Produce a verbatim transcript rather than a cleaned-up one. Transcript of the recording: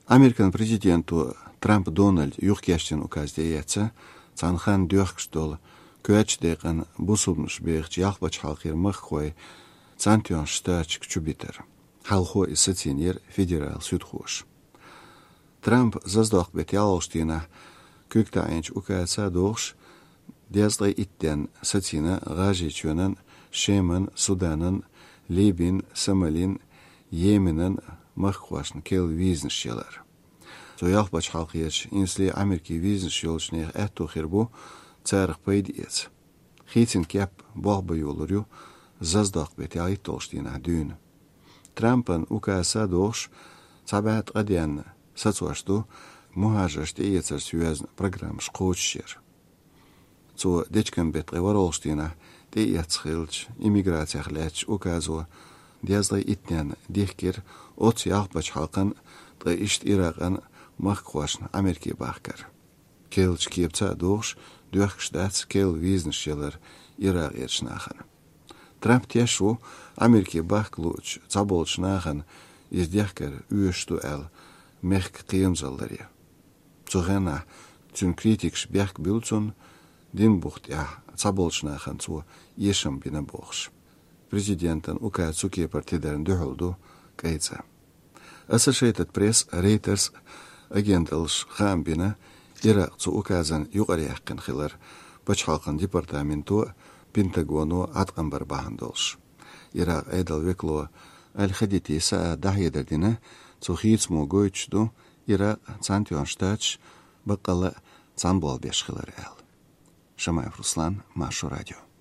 Amerikan президенту Трамп Дональд юхкяштен указдеяца, цанхан дёхкштол, көчдеган бусумш бегч яхбач халқир маххой, цантион штач кчубитер. Халхо и сатинер федерал судхош. Трамп заздох бет ялштина, көктаинч указа дохш, дездрей иттен сатина гажичунан, Шемен, Суданан, Либин, Сомалин, Йеменен, маххвашн кел визншелер. Zo яхбач халқияч инсли Америки визншелшнех эту хирбу царх пайдиец. Хитин кеп бахба юлурю заздах бет яй толштина дюн. Трампан указа дохш цабат гадян сацуашту мухажашт иецер сюязн программ шкоучшер. Zo дечкан бет реваролштина де яцхилч иммиграция хлач указу дяздай итнян дихкер от яхбач халкан да ишт ираган махквашн Америки бахкар. Келч кипца дохш дюхштац кел визншелер ираг ершнахан. Трамп тешу Америки бахклуч цаболчнахан из дихкер уешту эл мехк киемзаллари. Цогена цун критикш бяхк билцун дин бухт я цаболчнахан цу ешам бина бохш. Президентан ука цуки партидерн дюхолду кайца. Associated Press Reuters агенталш хамбина Ирак цу указан югаряхкан хилар бачхалкан департаменту Пентагону атқанбар бахандолш. Ирак айдал векло аль-Хадити саа дахьедердина цу хитсму гойчду Ирак цантион штач бақала цанбол бешхилар эл. Шамаев Руслан, Машу радио.